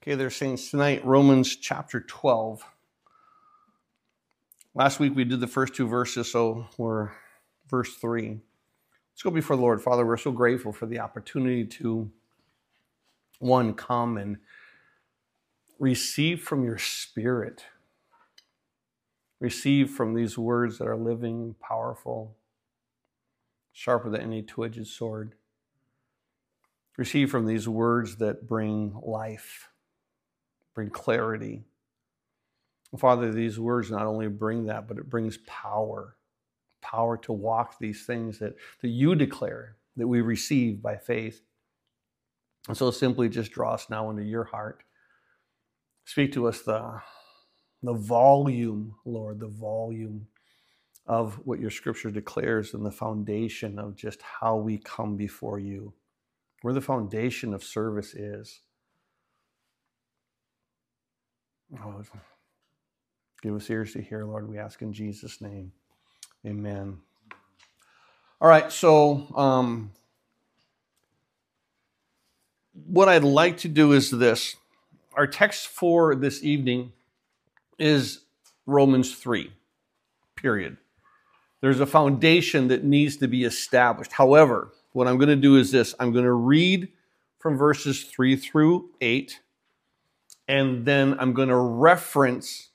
Okay, there, saints. Tonight, Romans chapter 12. Last week we did the first two verses, so we're verse 3. Let's go before the Lord. Father, we're so grateful for the opportunity to, one, come and receive from your Spirit. Receive from these words that are living, powerful, sharper than any two-edged sword. Receive from these words that bring life, bring clarity. Father, these words not only bring that, but it brings power. Power to walk these things that you declare, that we receive by faith. And so simply just draw us now into your heart. Speak to us the volume, Lord, the volume of what your scripture declares and the foundation of just how we come before you, where the foundation of service is. Oh, give us ears to hear, Lord, we ask in Jesus' name. Amen. All right, so what I'd like to do is this. Our text for this evening is Romans 3, period. There's a foundation that needs to be established. However, what I'm going to do is this. I'm going to read from verses 3 through 8, and then I'm going to reference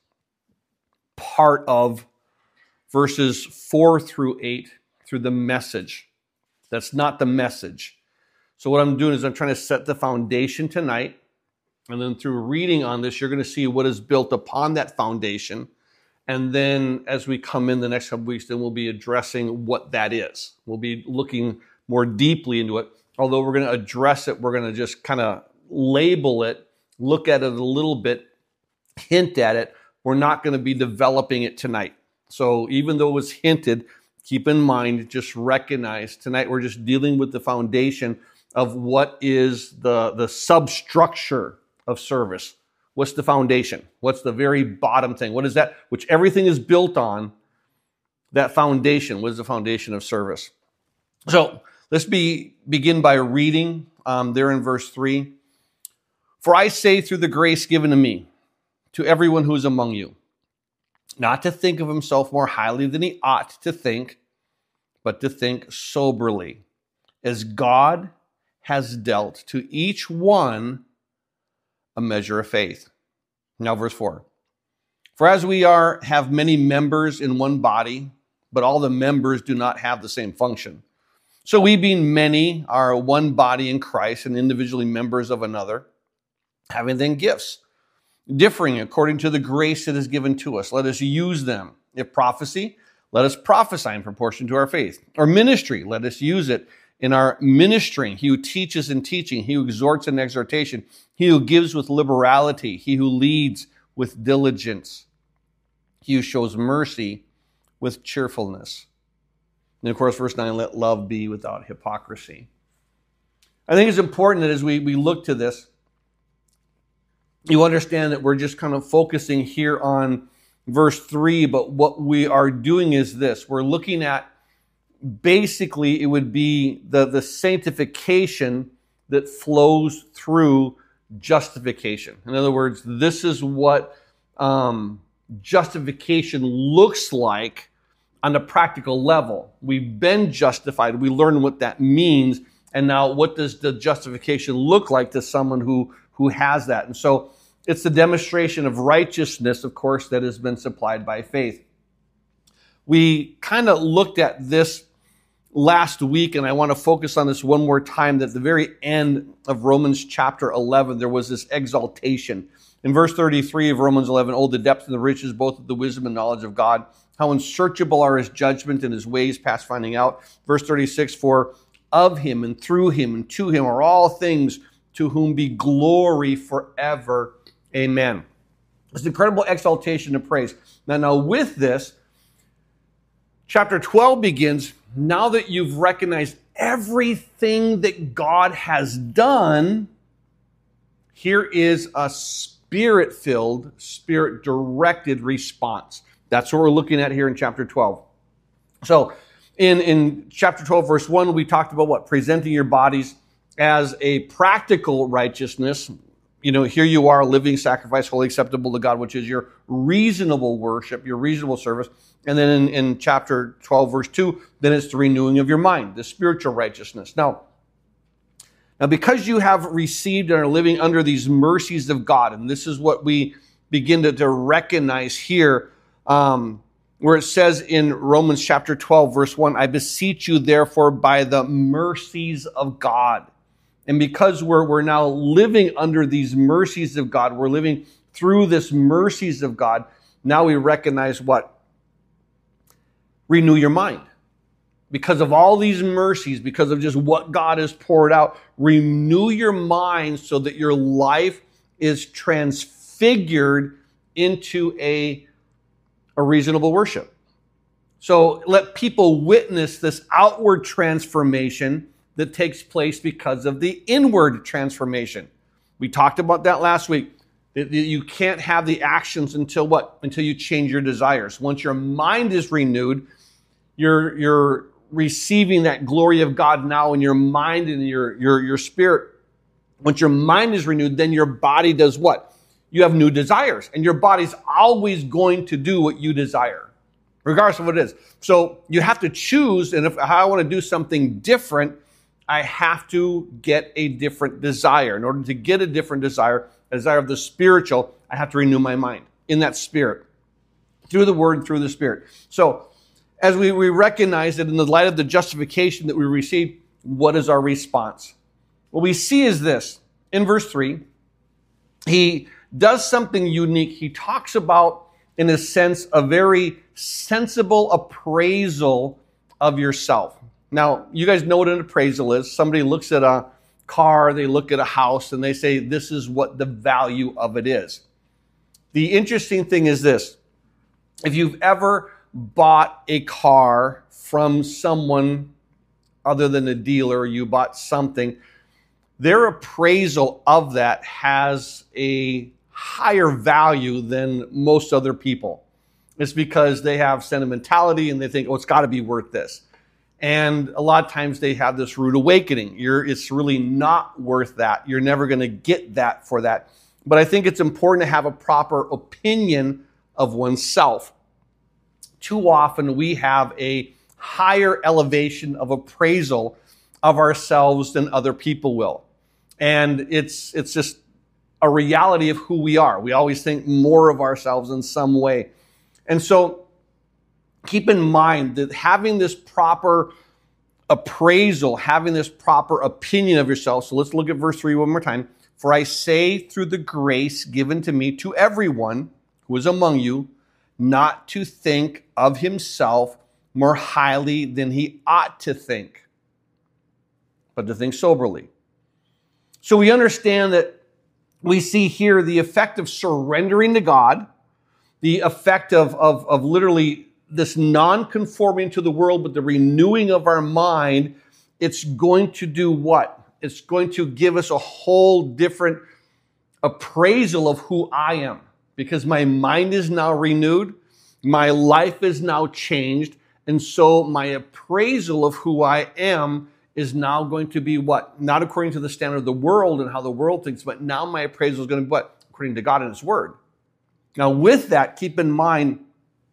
part of verses 4 through 8 through the Message. That's not the Message. So what I'm doing is I'm trying to set the foundation tonight, and then through reading on this, you're going to see what is built upon that foundation. And then as we come in the next couple weeks, then we'll be addressing what that is. We'll be looking more deeply into it. Although we're going to address it, we're going to just kind of label it, look at it a little bit, hint at it. We're not going to be developing it tonight. So even though it was hinted, keep in mind, just recognize tonight we're just dealing with the foundation of what is the substructure of service. What's the foundation? What's the very bottom thing? What is that? Which everything is built on, that foundation. What is the foundation of service? So let's begin by reading there in verse 3. For I say through the grace given to me, to everyone who is among you, not to think of himself more highly than he ought to think, but to think soberly, as God has dealt to each one a measure of faith. Now verse 4. For as we have many members in one body, but all the members do not have the same function. So we being many are one body in Christ and individually members of another, having then gifts, differing according to the grace that is given to us. Let us use them. If prophecy, let us prophesy in proportion to our faith. Or ministry, let us use it in our ministering. He who teaches in teaching, he who exhorts in exhortation, he who gives with liberality, he who leads with diligence, he who shows mercy with cheerfulness. And of course, verse 9, let love be without hypocrisy. I think it's important that as we look to this, you understand that we're just kind of focusing here on verse 3, but what we are doing is this. We're looking at, basically, it would be the sanctification that flows through justification. In other words, this is what justification looks like on a practical level. We've been justified. We learn what that means. And now what does the justification look like to someone who has that? And so it's the demonstration of righteousness, of course, that has been supplied by faith. We kind of looked at this last week, and I want to focus on this one more time, that at the very end of Romans chapter 11, there was this exaltation. In verse 33 of Romans 11, oh, the depth and the riches, both of the wisdom and knowledge of God, how unsearchable are his judgment and his ways past finding out. Verse 36, for of him and through him and to him are all things, to whom be glory forever. Amen. It's an incredible exaltation and praise. Now with this, chapter 12 begins, now that you've recognized everything that God has done, here is a spirit-filled, spirit-directed response. That's what we're looking at here in chapter 12. So in chapter 12, verse 1, we talked about what? Presenting your bodies as a practical righteousness, here you are, living sacrifice, wholly acceptable to God, which is your reasonable worship, your reasonable service. And then in chapter 12, verse 2, then it's the renewing of your mind, the spiritual righteousness. Now, because you have received and are living under these mercies of God, and this is what we begin to recognize here, where it says in Romans chapter 12, verse 1, I beseech you, therefore, by the mercies of God. And because we're now living under these mercies of God, we're living through this mercies of God, now we recognize what? Renew your mind. Because of all these mercies, because of just what God has poured out, renew your mind so that your life is transfigured into a reasonable worship. So let people witness this outward transformation that takes place because of the inward transformation. We talked about that last week. You can't have the actions until what? Until you change your desires. Once your mind is renewed, you're receiving that glory of God now in your mind and your spirit. Once your mind is renewed, then your body does what? You have new desires, and your body's always going to do what you desire, regardless of what it is. So you have to choose, and if I want to do something different, I have to get a different desire. In order to get a different desire, a desire of the spiritual, I have to renew my mind in that spirit, through the word, through the spirit. So as we recognize that in the light of the justification that we receive, what is our response? What we see is this. In verse 3, he does something unique. He talks about, in a sense, a very sensible appraisal of yourself. Now, you guys know what an appraisal is. Somebody looks at a car, they look at a house, and they say, this is what the value of it is. The interesting thing is this. If you've ever bought a car from someone other than a dealer, you bought something, their appraisal of that has a higher value than most other people. It's because they have sentimentality and they think, oh, it's got to be worth this. And a lot of times they have this rude awakening. It's really not worth that. You're never going to get that for that. But I think it's important to have a proper opinion of oneself. Too often we have a higher elevation of appraisal of ourselves than other people will. And it's just a reality of who we are. We always think more of ourselves in some way. And so keep in mind that having this proper appraisal, having this proper opinion of yourself. So let's look at verse 3 one more time. For I say through the grace given to me to everyone who is among you, not to think of himself more highly than he ought to think, but to think soberly. So we understand that we see here the effect of surrendering to God, the effect of literally this non-conforming to the world, but the renewing of our mind. It's going to do what? It's going to give us a whole different appraisal of who I am, because my mind is now renewed, my life is now changed, and so my appraisal of who I am is now going to be what? Not according to the standard of the world and how the world thinks, but now my appraisal is going to be what? According to God and His Word. Now with that, keep in mind,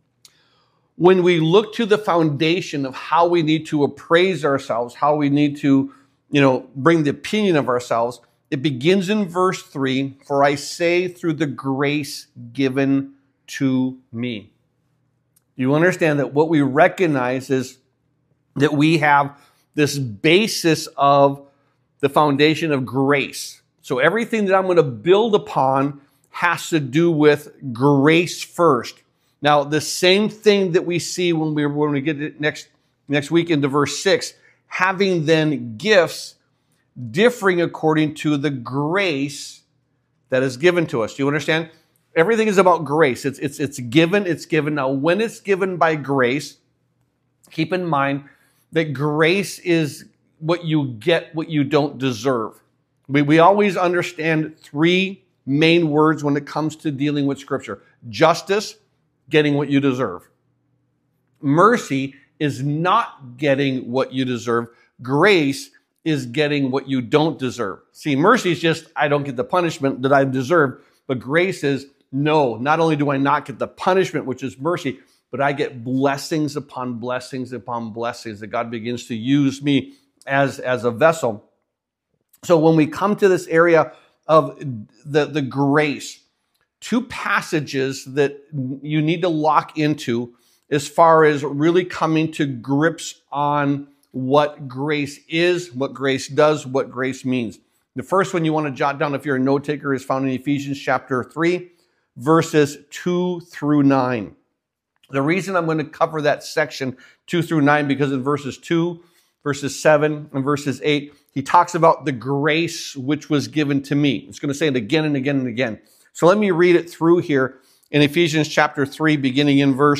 when we look to the foundation of how we need to appraise ourselves, how we need to, bring the opinion of ourselves, it begins in verse 3, for I say through the grace given to me. You understand that what we recognize is that we have this basis of the foundation of grace. So everything that I'm going to build upon has to do with grace first. Now, the same thing that we see when we get it next week into verse 6, having then gifts differing according to the grace that is given to us. Do you understand? Everything is about grace. It's given. Now, when it's given by grace, keep in mind that grace is what you get, what you don't deserve. We always understand three main words when it comes to dealing with Scripture. Justice, getting what you deserve. Mercy is not getting what you deserve. Grace is getting what you don't deserve. See, mercy is just, I don't get the punishment that I deserve. But grace is, no, not only do I not get the punishment, which is mercy, but I get blessings upon blessings upon blessings that God begins to use me as a vessel. So when we come to this area of the grace, two passages that you need to lock into as far as really coming to grips on what grace is, what grace does, what grace means. The first one you want to jot down if you're a note taker is found in Ephesians chapter 3, verses 2 through 9. The reason I'm going to cover that section 2 through 9, because in verses 2, verses 7, and verses 8, he talks about the grace which was given to me. It's going to say it again and again and again. So let me read it through here in Ephesians chapter 3, beginning in verse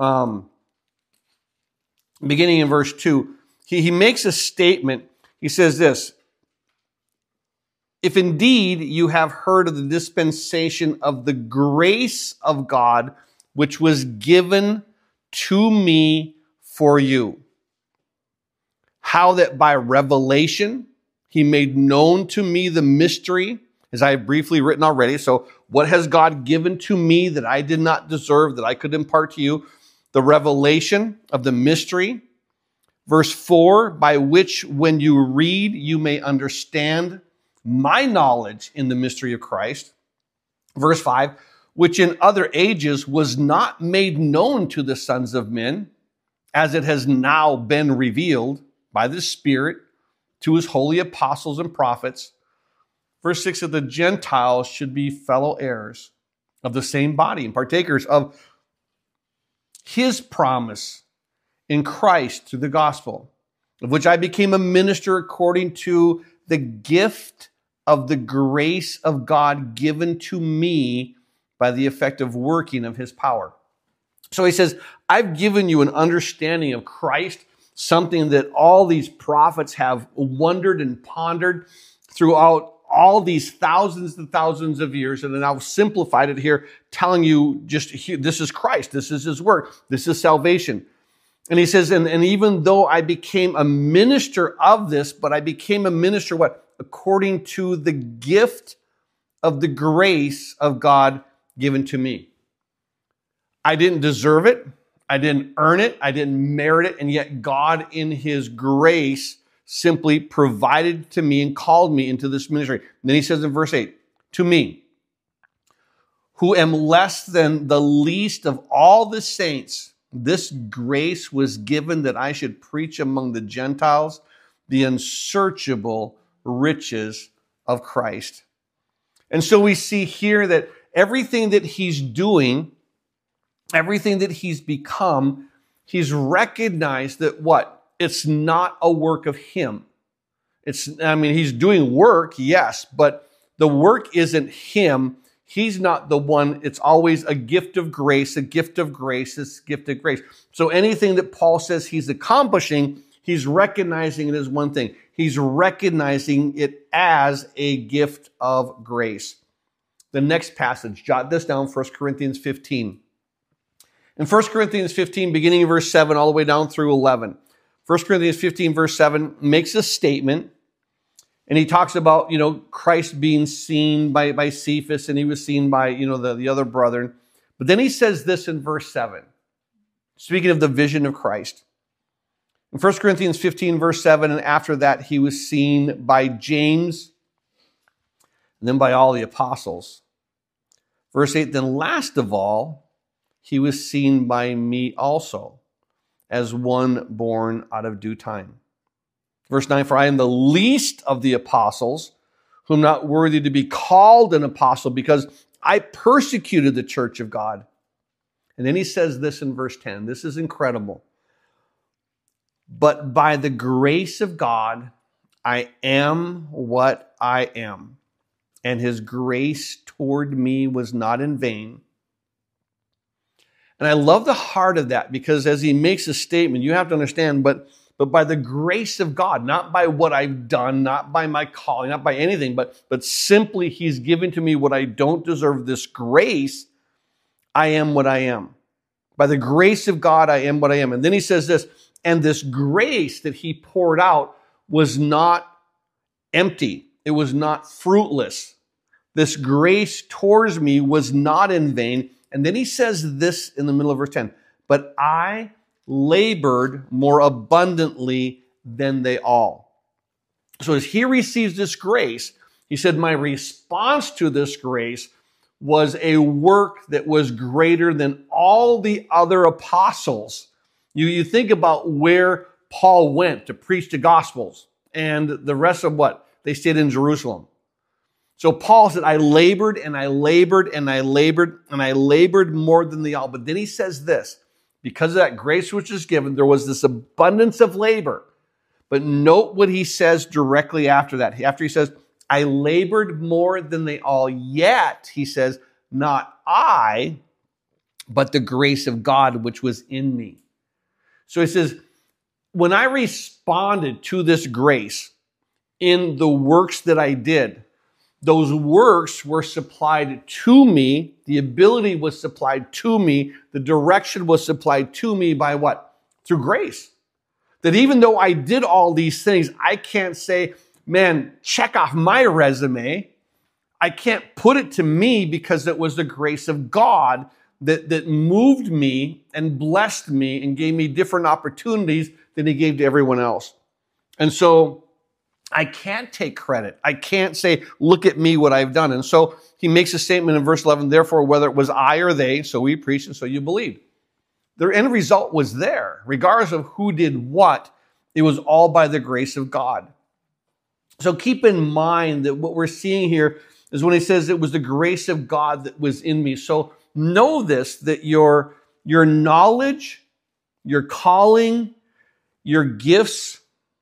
2. He makes a statement. He says this: if indeed you have heard of the dispensation of the grace of God, which was given to me for you, how that by revelation he made known to me the mystery, as I have briefly written already. So what has God given to me that I did not deserve, that I could impart to you? The revelation of the mystery. Verse 4, by which when you read, you may understand my knowledge in the mystery of Christ. Verse 5, which in other ages was not made known to the sons of men, as it has now been revealed by the Spirit to his holy apostles and prophets. Verse 6, that the Gentiles should be fellow heirs of the same body and partakers of his promise in Christ through the gospel, of which I became a minister according to the gift of the grace of God given to me by the effective working of his power. So he says, I've given you an understanding of Christ, something that all these prophets have wondered and pondered throughout all these thousands and thousands of years, and then I've simplified it here, telling you just, this is Christ, this is his work, this is salvation. And he says, and even though I became a minister of this, but I became a minister, what? According to the gift of the grace of God given to me. I didn't deserve it. I didn't earn it. I didn't merit it. And yet God in his grace simply provided to me and called me into this ministry. And then he says in verse 8, to me, who am less than the least of all the saints, this grace was given that I should preach among the Gentiles the unsearchable riches of Christ. And so we see here that everything that he's doing, everything that he's become, he's recognized that what? It's not a work of him. He's doing work, yes, but the work isn't him. He's not the one. It's always a gift of grace, a gift of grace, it's a gift of grace. So anything that Paul says he's accomplishing, he's recognizing it as one thing. He's recognizing it as a gift of grace. The next passage, jot this down, 1 Corinthians 15. In 1 Corinthians 15, beginning in verse 7 all the way down through 11, 1 Corinthians 15, verse 7 makes a statement. And he talks about, Christ being seen by Cephas, and he was seen by, the other brethren. But then he says this in verse 7, speaking of the vision of Christ. In 1 Corinthians 15, verse 7, and after that he was seen by James, and then by all the apostles. Verse 8, then last of all, he was seen by me also, as one born out of due time. Verse 9, for I am the least of the apostles, whom not worthy to be called an apostle, because I persecuted the church of God. And then he says this in verse 10. This is incredible. But by the grace of God, I am what I am. And his grace toward me was not in vain. And I love the heart of that, because as he makes a statement, you have to understand, but by the grace of God, not by what I've done, not by my calling, not by anything, but simply he's given to me what I don't deserve. This grace, I am what I am. By the grace of God, I am what I am. And then he says this, and this grace that he poured out was not empty. It was not fruitless. This grace towards me was not in vain. And then he says this in the middle of verse 10, but I labored more abundantly than they all. So as he receives this grace, he said, my response to this grace was a work that was greater than all the other apostles. You think about where Paul went to preach the Gospels, and the rest of what? They stayed in Jerusalem. So Paul said, I labored and I labored and I labored and I labored more than they all. But then he says this, because of that grace which is given, there was this abundance of labor. But note what he says directly after that. After he says, I labored more than they all, yet, he says, not I, but the grace of God which was in me. So he says, when I responded to this grace in the works that I did, those works were supplied to me, the ability was supplied to me, the direction was supplied to me by what? Through grace. That even though I did all these things, I can't say, man, check off my resume. I can't put it to me because it was the grace of God that moved me and blessed me and gave me different opportunities than he gave to everyone else. And so I can't take credit. I can't say, look at me, what I've done. And so he makes a statement in verse 11, therefore, whether it was I or they, so we preached and so you believed. The end result was there. Regardless of who did what, it was all by the grace of God. So keep in mind that what we're seeing here is when he says it was the grace of God that was in me. So know this, that your knowledge, your calling, your gifts,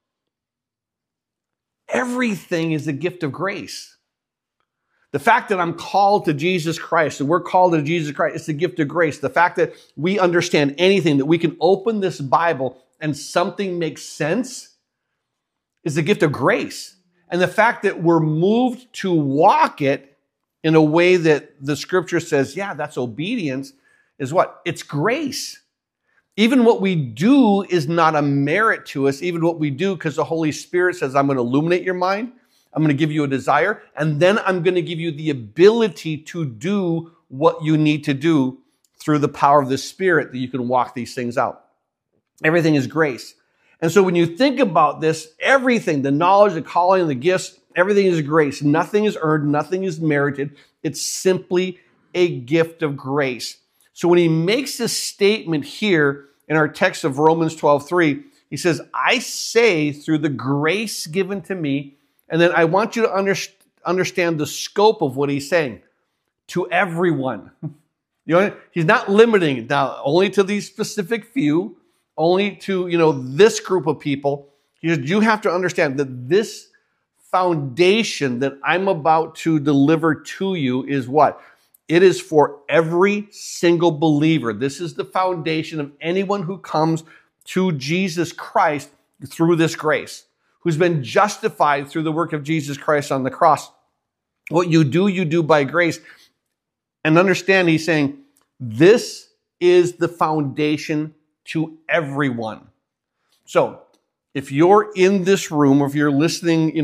everything is a gift of grace. The fact that I'm called to Jesus Christ, and we're called to Jesus Christ, it's a gift of grace. The fact that we understand anything, that we can open this Bible and something makes sense, is a gift of grace. And the fact that we're moved to walk it in a way that the scripture says, yeah, that's obedience, is what? It's grace. Even what we do is not a merit to us. Even what we do, because the Holy Spirit says, I'm going to illuminate your mind. I'm going to give you a desire. And then I'm going to give you the ability to do what you need to do through the power of the Spirit, that you can walk these things out. Everything is grace. And so when you think about this, everything, the knowledge, the calling, the gifts, everything is grace. Nothing is earned. Nothing is merited. It's simply a gift of grace. So when he makes this statement here in our text of Romans 12:3, he says, I say through the grace given to me, and then I want you to understand the scope of what he's saying. To everyone. You know, he's not limiting it now only to these specific few, only to, this group of people. He says, you have to understand that this foundation that I'm about to deliver to you is what? It is for every single believer. This is the foundation of anyone who comes to Jesus Christ through this grace, who's been justified through the work of Jesus Christ on the cross. What you do by grace. And understand, he's saying, this is the foundation to everyone. So, if you're in this room, or if you're listening,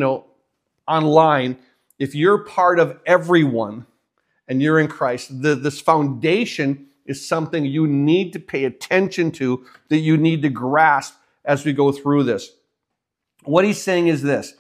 online, if you're part of everyone and you're in Christ, this foundation is something you need to pay attention to, that you need to grasp as we go through this. What he's saying is this.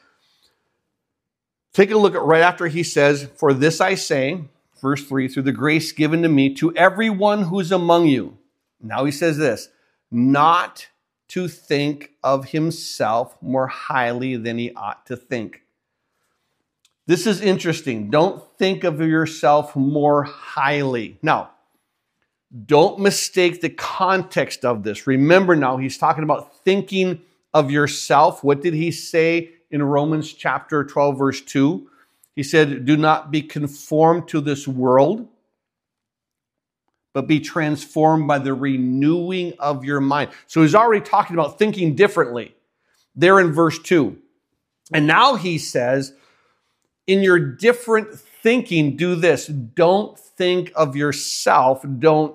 Take a look at right after he says, for this I say, verse 3, through the grace given to me, to everyone who's among you. Now he says this, not to think of himself more highly than he ought to think. This is interesting. Don't think of yourself more highly. Now, don't mistake the context of this. Remember now, he's talking about thinking of yourself. What did he say in Romans chapter 12, verse 2? He said, do not be conformed to this world, but be transformed by the renewing of your mind. So he's already talking about thinking differently there in verse 2. And now he says, in your different thinking, do this. Don't think of yourself. Don't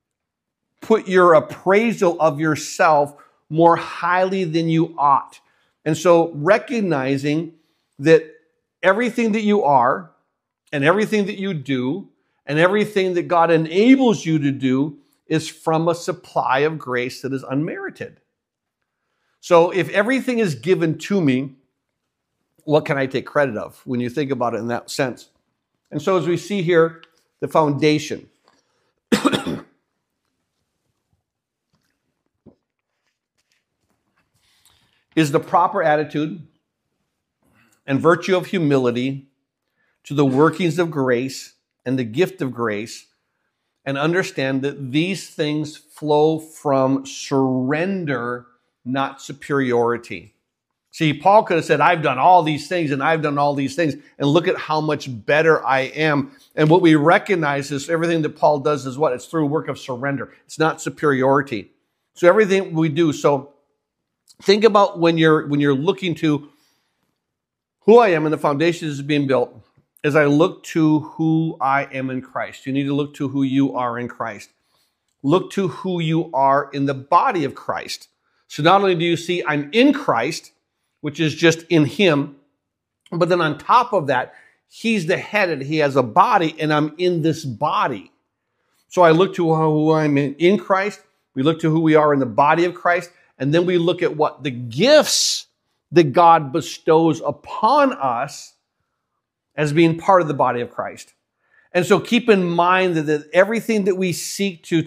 put your appraisal of yourself more highly than you ought. And so recognizing that everything that you are and everything that you do and everything that God enables you to do is from a supply of grace that is unmerited. So if everything is given to me, what can I take credit of when you think about it in that sense? And so as we see here, the foundation is the proper attitude and virtue of humility to the workings of grace and the gift of grace, and understand that these things flow from surrender, not superiority. See, Paul could have said, I've done all these things and I've done all these things, and look at how much better I am. And what we recognize is everything that Paul does is what? It's through a work of surrender. It's not superiority. So everything we do. So think about when you're looking to who I am and the foundation is being built. As I look to who I am in Christ, you need to look to who you are in Christ. Look to who you are in the body of Christ. So not only do you see I'm in Christ, which is just in him, but then on top of that, he's the head and he has a body, and I'm in this body. So I look to who I'm in Christ. We look to who we are in the body of Christ. And then we look at what the gifts that God bestows upon us as being part of the body of Christ. And so keep in mind that everything that we seek to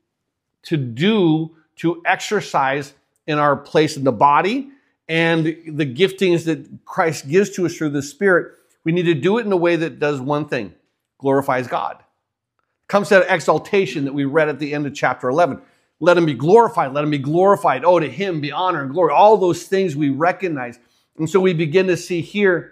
do, to exercise in our place in the body, and the giftings that Christ gives to us through the Spirit, we need to do it in a way that does one thing: glorifies God. Comes to that exaltation that we read at the end of chapter 11. Let him be glorified. Let him be glorified. Oh, to him be honor and glory. All those things we recognize. And so we begin to see here,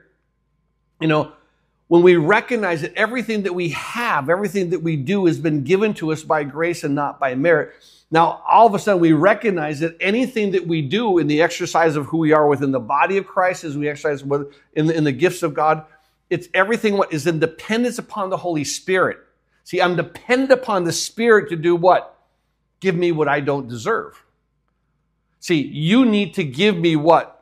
when we recognize that everything that we have, everything that we do has been given to us by grace and not by merit. Now, all of a sudden we recognize that anything that we do in the exercise of who we are within the body of Christ, as we exercise in the gifts of God, it's everything what is in dependence upon the Holy Spirit. See, I'm dependent upon the Spirit to do what? Give me what I don't deserve. See, you need to give me what?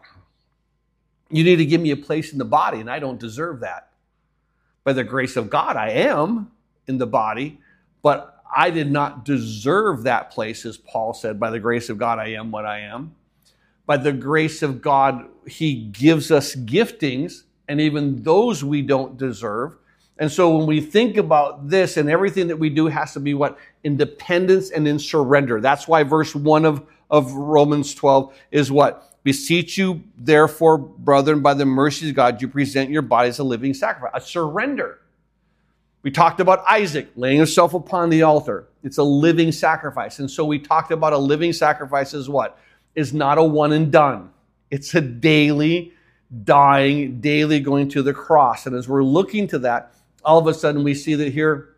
You need to give me a place in the body, and I don't deserve that. By the grace of God, I am in the body, but I did not deserve that place, as Paul said. By the grace of God, I am what I am. By the grace of God, he gives us giftings, and even those we don't deserve. And so when we think about this, and everything that we do has to be what? In dependence and in surrender. That's why verse 1 of Romans 12 is what? Beseech you, therefore, brethren, by the mercies of God, you present your body as a living sacrifice, a surrender. We talked about Isaac laying himself upon the altar. It's a living sacrifice. And so we talked about a living sacrifice as what? Is not a one and done. It's a daily dying, daily going to the cross. And as we're looking to that, all of a sudden we see that here,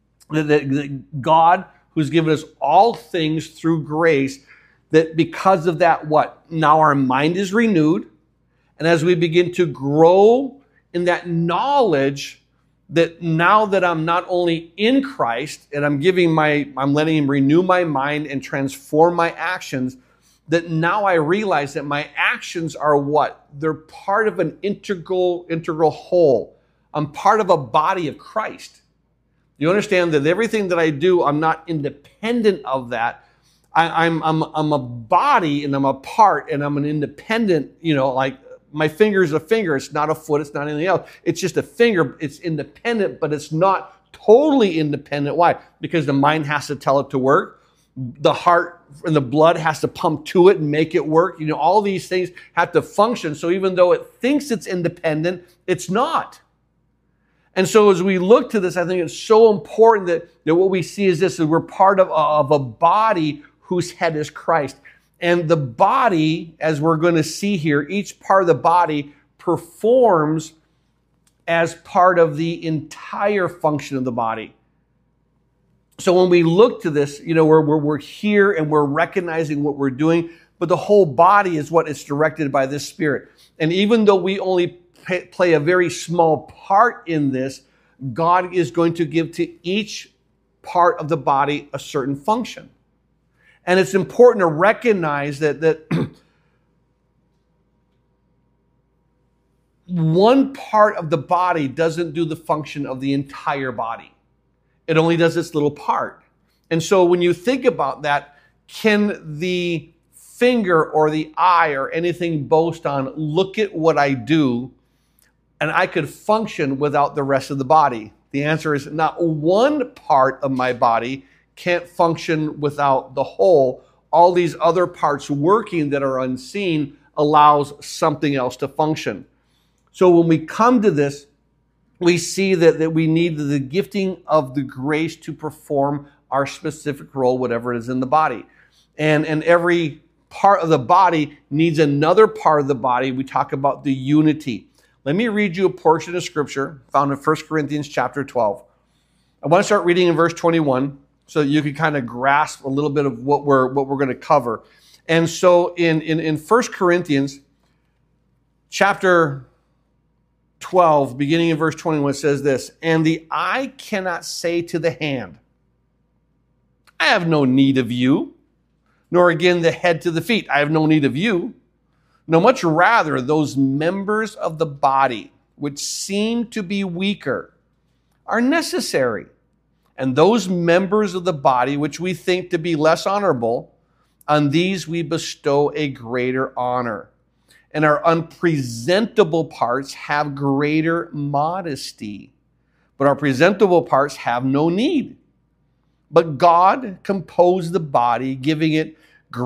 that God, who's given us all things through grace, that because of that, what? Now our mind is renewed. And as we begin to grow in that knowledge that now that I'm not only in Christ and I'm letting him renew my mind and transform my actions, that now I realize that my actions are what? They're part of an integral whole. I'm part of a body of Christ. You understand that everything that I do, I'm not independent of that. I'm a body and I'm a part and I'm an independent, like my finger is a finger. It's not a foot. It's not anything else. It's just a finger. It's independent, but it's not totally independent. Why? Because the mind has to tell it to work. The heart and the blood has to pump to it and make it work. All these things have to function. So even though it thinks it's independent, it's not. And so as we look to this, I think it's so important that what we see is this, that we're part of a body whose head is Christ. And the body, as we're going to see here, each part of the body performs as part of the entire function of the body. So when we look to this, we're here and we're recognizing what we're doing, but the whole body is what is directed by this Spirit. And even though we only play a very small part in this, God is going to give to each part of the body a certain function. And it's important to recognize that one part of the body doesn't do the function of the entire body. It only does its little part. And so when you think about that, can the finger or the eye or anything boast on, look at what I do, and I could function without the rest of the body? The answer is not one part of my body can't function without the whole. All these other parts working that are unseen allows something else to function. So when we come to this, we see that we need the gifting of the grace to perform our specific role, whatever it is in the body. And every part of the body needs another part of the body. We talk about the unity. Let me read you a portion of scripture found in 1 Corinthians chapter 12. I want to start reading in verse 21 so that you can kind of grasp a little bit of what we're going to cover. And so in 1 Corinthians chapter 12, beginning in verse 21, it says this, "And the eye cannot say to the hand, I have no need of you, nor again the head to the feet, I have no need of you. No, much rather those members of the body which seem to be weaker are necessary. And those members of the body which we think to be less honorable, on these we bestow a greater honor. And our unpresentable parts have greater modesty, but our presentable parts have no need. But God composed the body, giving it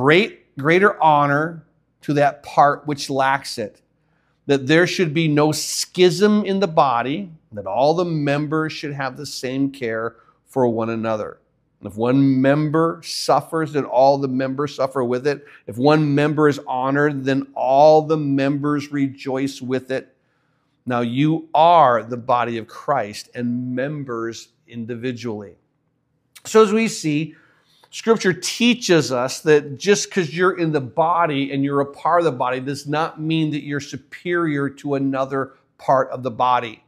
greater honor to that part which lacks it, that there should be no schism in the body, that all the members should have the same care for one another. And if one member suffers, then all the members suffer with it. If one member is honored, then all the members rejoice with it. Now you are the body of Christ and members individually." So as we see, Scripture teaches us that just because you're in the body and you're a part of the body does not mean that you're superior to another part of the body.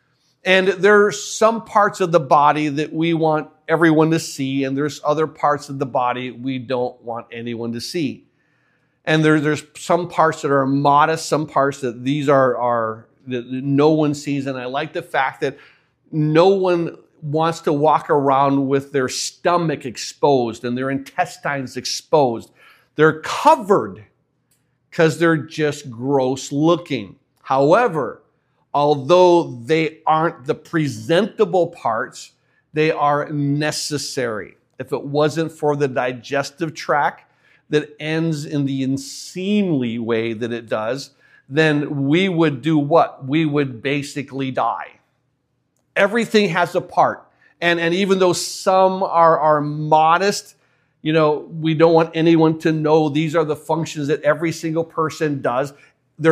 And there are some parts of the body that we want everyone to see, and there's other parts of the body we don't want anyone to see. And there's some parts that are modest, some parts that these are that no one sees. And I like the fact that no one wants to walk around with their stomach exposed and their intestines exposed. They're covered because they're just gross looking. However, although they aren't the presentable parts, they are necessary. If it wasn't for the digestive tract that ends in the unseemly way that it does, then we would do what? We would basically die. Everything has a part. And even though some are modest, we don't want anyone to know these are the functions that every single person does. They're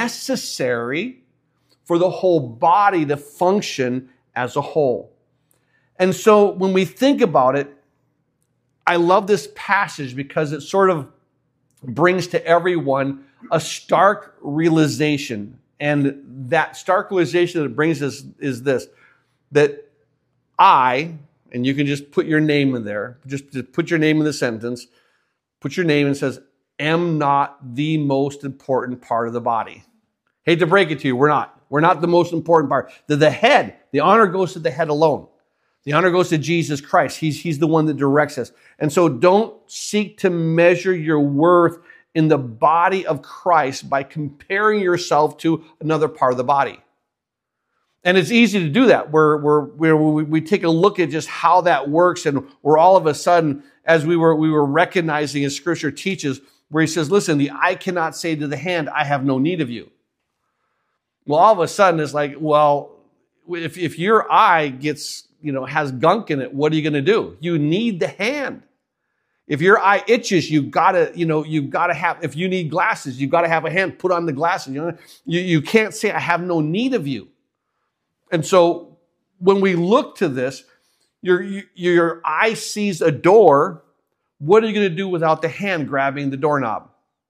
necessary for the whole body to function as a whole. And so when we think about it, I love this passage because it sort of brings to everyone a stark realization. And that stark realization that it brings us is this, that I, and you can just put your name in there, just put your name in the sentence, put your name and says, am not the most important part of the body. Hate to break it to you, we're not. We're not the most important part. The head, the honor goes to the head alone. The honor goes to Jesus Christ. He's the one that directs us. And so don't seek to measure your worth in the body of Christ by comparing yourself to another part of the body. And it's easy to do that, where we take a look at just how that works, and we're all of a sudden, as we were recognizing as Scripture teaches, where he says, listen, the eye cannot say to the hand, I have no need of you. Well, all of a sudden it's like, well, if your eye gets, has gunk in it, what are you going to do? You need the hand. If your eye itches, you've got to have, if you need glasses, you've got to have a hand, put on the glasses. You can't say, I have no need of you. And so when we look to this, your eye sees a door. What are you going to do without the hand grabbing the doorknob?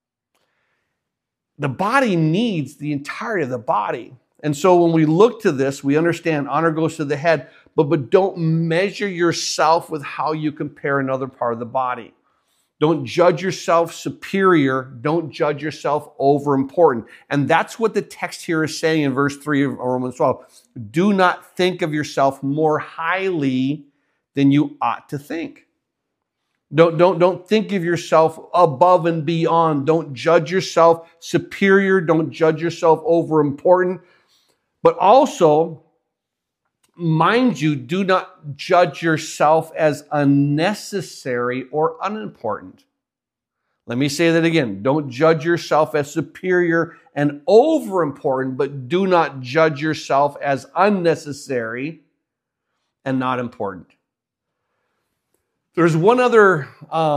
The body needs the entirety of the body. And so when we look to this, we understand honor goes to the head, but don't measure yourself with how you compare another part of the body. Don't judge yourself superior. Don't judge yourself over important. And that's what the text here is saying in verse 3 of Romans 12. Do not think of yourself more highly than you ought to think. Don't think of yourself above and beyond. Don't judge yourself superior. Don't judge yourself over important. But also, mind you, do not judge yourself as unnecessary or unimportant. Let me say that again. Don't judge yourself as superior and over-important, but do not judge yourself as unnecessary and not important. There's one other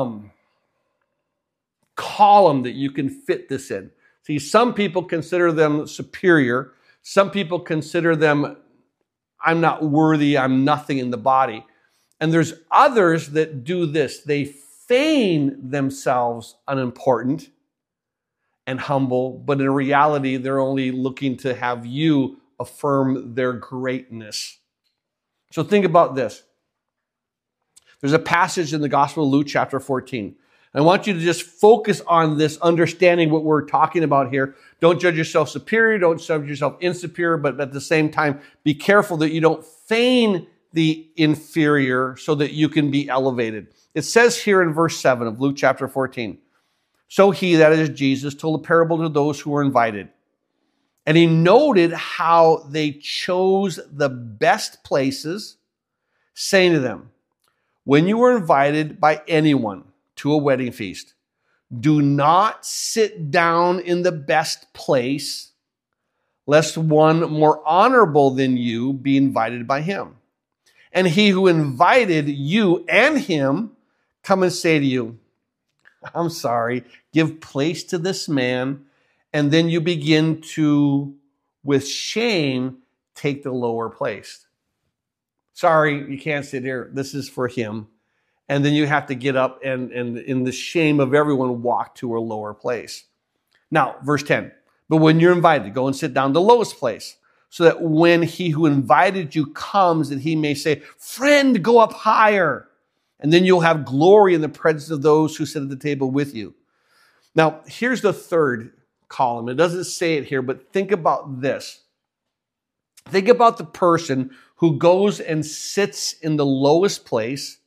column that you can fit this in. See, some people consider them superior. Some people consider them, I'm not worthy, I'm nothing in the body. And there's others that do this. They feign themselves unimportant and humble, but in reality, they're only looking to have you affirm their greatness. So think about this. There's a passage in the Gospel of Luke chapter 14. I want you to just focus on this, understanding what we're talking about here. Don't judge yourself superior, don't judge yourself insecure, but at the same time, be careful that you don't feign the inferior so that you can be elevated. It says here in verse 7 of Luke chapter 14, so he, that is Jesus, told a parable to those who were invited. And he noted how they chose the best places, saying to them, when you are invited by anyone to a wedding feast, do not sit down in the best place, lest one more honorable than you be invited by him. And he who invited you and him come and say to you, I'm sorry, give place to this man, and then you begin to, with shame, take the lower place. Sorry, you can't sit here. This is for him. And then you have to get up and in the shame of everyone, walk to a lower place. Now, verse 10, but when you're invited, go and sit down the lowest place, so that when he who invited you comes, that he may say, friend, go up higher. And then you'll have glory in the presence of those who sit at the table with you. Now, here's the third column. It doesn't say it here, but think about this. Think about the person who goes and sits in the lowest place,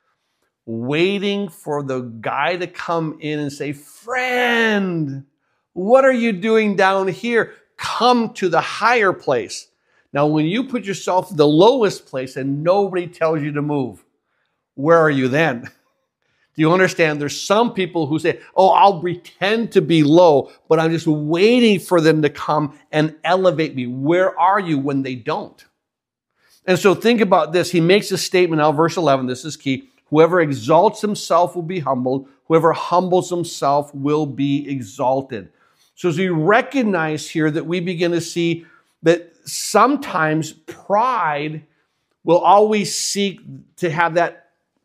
waiting for the guy to come in and say, friend, what are you doing down here? Come to the higher place. Now, when you put yourself in the lowest place and nobody tells you to move, where are you then? Do you understand? There's some people who say, oh, I'll pretend to be low, but I'm just waiting for them to come and elevate me. Where are you when they don't? And so think about this. He makes a statement now, verse 11, this is key. Whoever exalts himself will be humbled. Whoever humbles himself will be exalted. So as we recognize here that we begin to see that sometimes pride will always seek to have that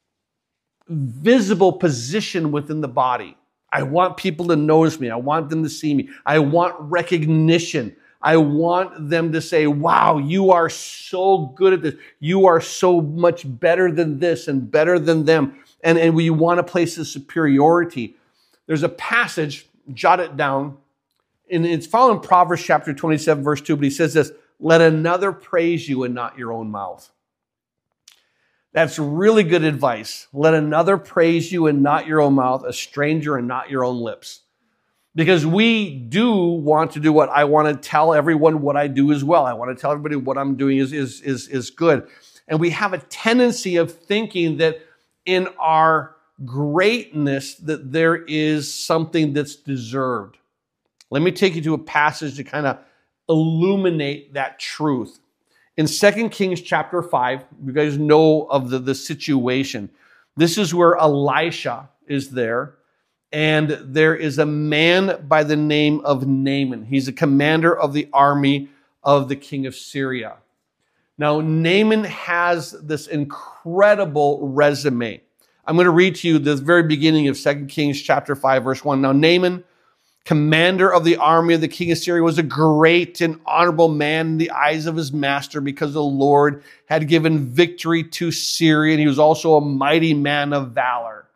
visible position within the body. I want people to notice me. I want them to see me. I want recognition. I want them to say, wow, you are so good at this. You are so much better than this and better than them. And we want a place of superiority. There's a passage, jot it down, and it's found in Proverbs chapter 27, verse 2, but he says this, let another praise you and not your own mouth. That's really good advice. Let another praise you and not your own mouth, a stranger and not your own lips. Because we do want to do what I want to tell everyone what I do as well. I want to tell everybody what I'm doing is good. And we have a tendency of thinking that in our greatness that there is something that's deserved. Let me take you to a passage to kind of illuminate that truth. In 2 Kings chapter 5, you guys know of the situation. This is where Elisha is there. And there is a man by the name of Naaman. He's a commander of the army of the king of Syria. Now, Naaman has this incredible resume. I'm going to read to you the very beginning of 2 Kings chapter 5, verse 1. Now, Naaman, commander of the army of the king of Syria, was a great and honorable man in the eyes of his master because the Lord had given victory to Syria, and he was also a mighty man of valor.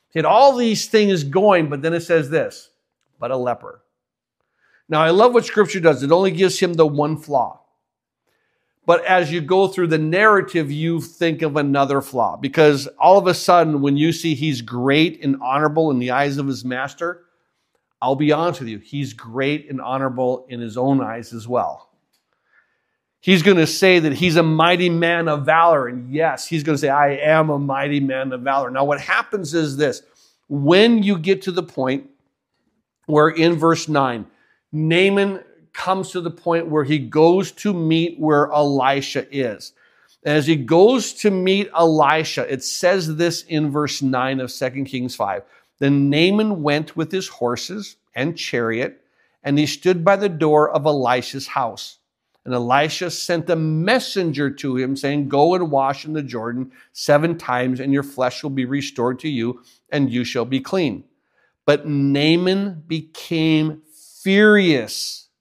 He had all these things going, but then it says this, but a leper. Now, I love what Scripture does. It only gives him the one flaw. But as you go through the narrative, you think of another flaw. Because all of a sudden, when you see he's great and honorable in the eyes of his master, I'll be honest with you, he's great and honorable in his own eyes as well. He's going to say that he's a mighty man of valor. And yes, he's going to say, I am a mighty man of valor. Now, what happens is this. When you get to the point where in verse 9, Naaman comes to the point where he goes to meet where Elisha is. As he goes to meet Elisha, it says this in verse 9 of 2 Kings 5. Then Naaman went with his horses and chariot, and he stood by the door of Elisha's house. And Elisha sent a messenger to him, saying, Go and wash in the Jordan 7 times, and your flesh will be restored to you, and you shall be clean. But Naaman became furious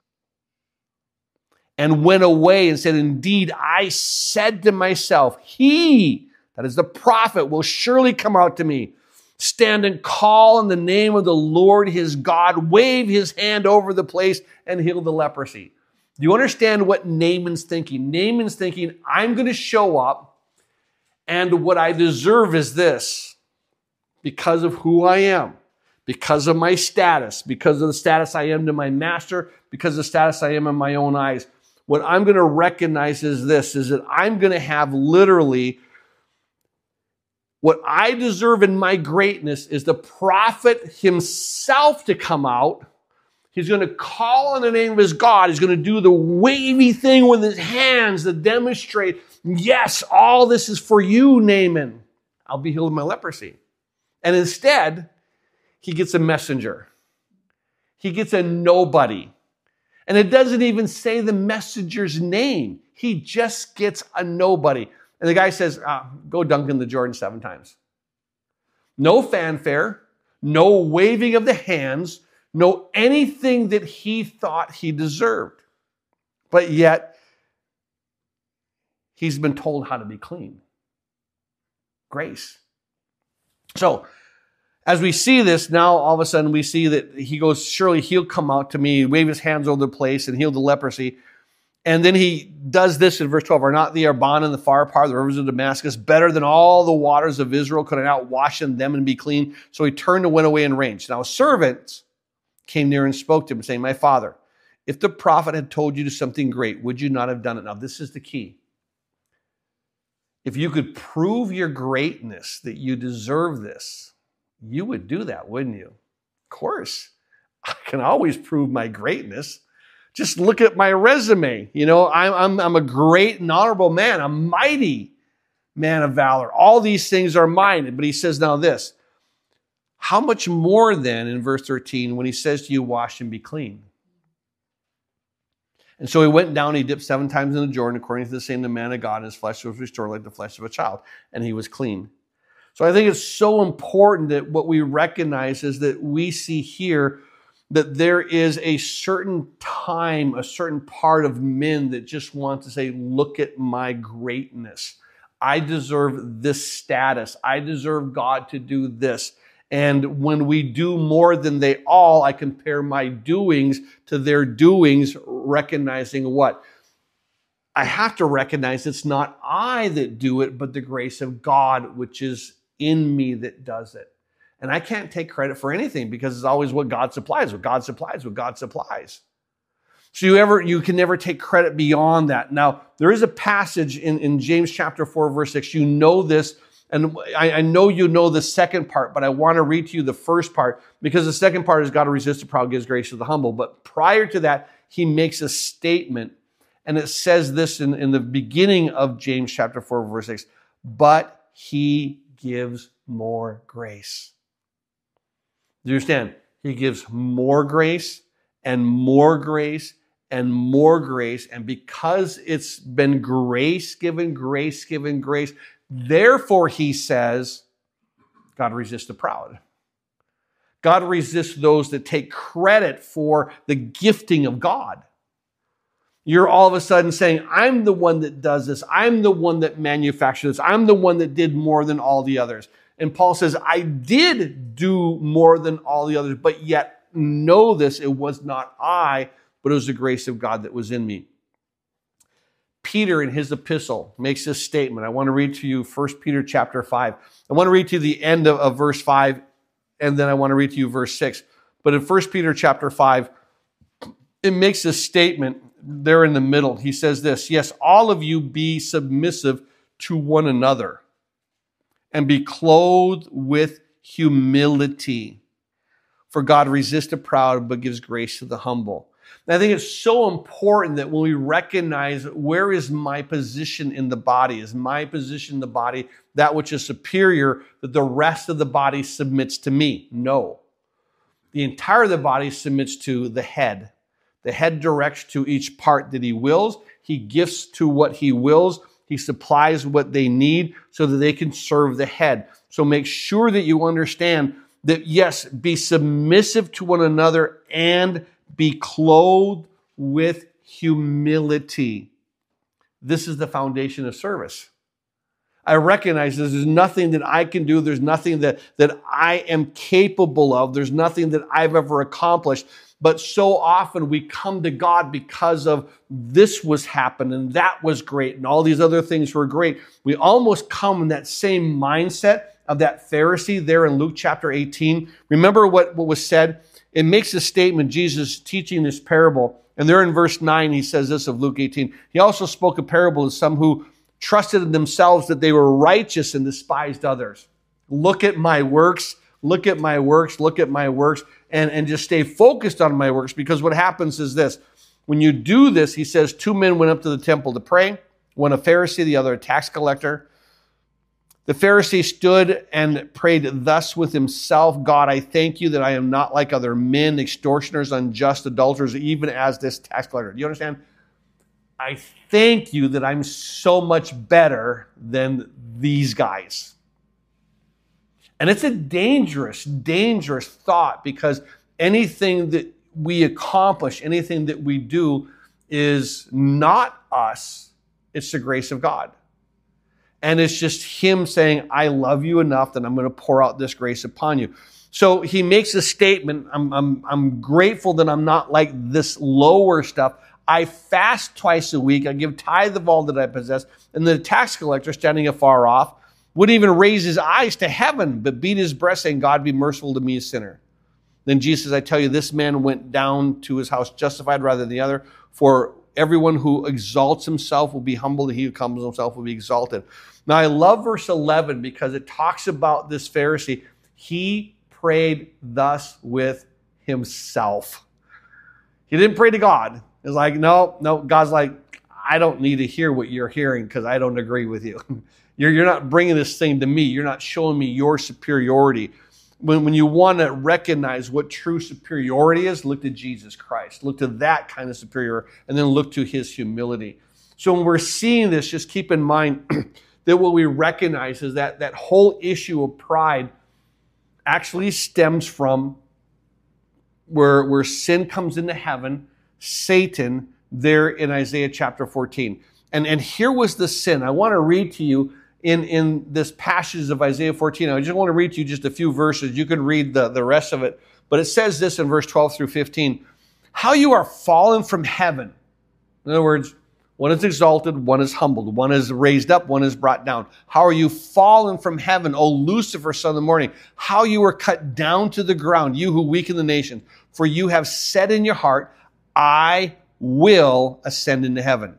and went away and said, Indeed, I said to myself, he, that is the prophet, will surely come out to me, stand and call in the name of the Lord his God, wave his hand over the place and heal the leprosy. Do you understand what Naaman's thinking? Naaman's thinking, I'm going to show up, and what I deserve is this because of who I am. Because of my status, because of the status I am to my master, because of the status I am in my own eyes. What I'm going to recognize is this, is that I'm going to have literally what I deserve in my greatness is the prophet himself to come out. He's going to call on the name of his God. He's going to do the wavy thing with his hands to demonstrate, yes, all this is for you, Naaman. I'll be healed of my leprosy. And instead, he gets a messenger. He gets a nobody. And it doesn't even say the messenger's name. He just gets a nobody. And the guy says, go dunk in the Jordan 7 times. No fanfare, no waving of the hands, no anything that he thought he deserved. But yet, he's been told how to be clean. Grace. So, as we see this, now all of a sudden we see that he goes, surely he'll come out to me, wave his hands over the place and heal the leprosy. And then he does this in verse 12. Are not the Arban and the far part of the rivers of Damascus better than all the waters of Israel? Could I not wash in them and be clean? So he turned and went away in range. Now servants came near and spoke to him, saying, My father, if the prophet had told you to something great, would you not have done it? Now this is the key. If you could prove your greatness, that you deserve this, you would do that, wouldn't you? Of course. I can always prove my greatness. Just look at my resume. You know, I'm a great and honorable man, a mighty man of valor. All these things are mine. But he says now this, how much more then in verse 13 when he says to you, wash and be clean? And so he went down, he dipped 7 times in the Jordan, according to the saying of the man of God, and his flesh was restored like the flesh of a child, and he was clean. So I think it's so important that what we recognize is that we see here that there is a certain time, a certain part of men that just want to say, look at my greatness. I deserve this status. I deserve God to do this. And when we do more than they all, I compare my doings to their doings, recognizing what? I have to recognize it's not I that do it, but the grace of God, which is in me that does it. And I can't take credit for anything because it's always what God supplies, what God supplies, what God supplies. So you can never take credit beyond that. Now, there is a passage in James chapter 4, verse 6. You know this, and I know you know the second part, but I want to read to you the first part because the second part is God to resist the proud, gives grace to the humble. But prior to that, he makes a statement, and it says this in the beginning of James chapter 4, verse 6. But he gives more grace. Do you understand? He gives more grace and more grace and more grace. And because it's been grace given, therefore, he says, God resists the proud. God resists those that take credit for the gifting of God. You're all of a sudden saying, I'm the one that does this. I'm the one that manufactured this. I'm the one that did more than all the others. And Paul says, I did do more than all the others, but yet know this, it was not I, but it was the grace of God that was in me. Peter, in his epistle, makes this statement. I want to read to you 1 Peter chapter 5. I want to read to you the end of verse 5, and then I want to read to you verse 6. But in 1 Peter chapter 5, it makes a statement there in the middle. He says this, yes, all of you be submissive to one another and be clothed with humility. For God resists the proud, but gives grace to the humble. And I think it's so important that when we recognize where is my position in the body, is my position in the body that which is superior, that the rest of the body submits to me? No. The entire of the body submits to the head. The head directs to each part that he wills. He gifts to what he wills. He supplies what they need so that they can serve the head. So make sure that you understand that, yes, be submissive to one another and be clothed with humility. This is the foundation of service. I recognize there's nothing that I can do. There's nothing that I am capable of. There's nothing that I've ever accomplished. But so often we come to God because of this was happened and that was great and all these other things were great. We almost come in that same mindset of that Pharisee there in Luke chapter 18. Remember what was said? It makes a statement, Jesus teaching this parable. And there in verse 9, he says this of Luke 18. He also spoke a parable to some who trusted in themselves that they were righteous and despised others. Look at my works, look at my works, look at my works, and just stay focused on my works, because what happens is this. When you do this, he says, 2 men went up to the temple to pray, one a Pharisee, the other a tax collector. The Pharisee stood and prayed thus with himself, God, I thank you that I am not like other men, extortioners, unjust, adulterers, even as this tax collector. Do you understand? I thank you that I'm so much better than these guys. And it's a dangerous, dangerous thought, because anything that we accomplish, anything that we do is not us. It's the grace of God. And it's just him saying, I love you enough that I'm going to pour out this grace upon you. So he makes a statement. I'm grateful that I'm not like this lower stuff. I fast twice a week. I give tithe of all that I possess. And the tax collector, standing afar off, wouldn't even raise his eyes to heaven, but beat his breast, saying, God, be merciful to me, a sinner. Then Jesus says, I tell you, this man went down to his house justified rather than the other. For everyone who exalts himself will be humbled, and he who humbles himself will be exalted. Now, I love verse 11 because it talks about this Pharisee. He prayed thus with himself. He didn't pray to God. It's like, no, God's like, I don't need to hear what you're hearing because I don't agree with you. You're not bringing this thing to me. You're not showing me your superiority. When you want to recognize what true superiority is, look to Jesus Christ. Look to that kind of superiority, and then look to his humility. So when we're seeing this, just keep in mind that what we recognize is that whole issue of pride actually stems from where sin comes into heaven, Satan, there in Isaiah chapter 14. And here was the sin. I want to read to you in this passage of Isaiah 14. I just want to read to you just a few verses. You can read the rest of it. But it says this in verse 12 through 15. How you are fallen from heaven. In other words, one is exalted, one is humbled. One is raised up, one is brought down. How are you fallen from heaven, O Lucifer, son of the morning? How you are cut down to the ground, you who weaken the nation. For you have said in your heart, I will ascend into heaven.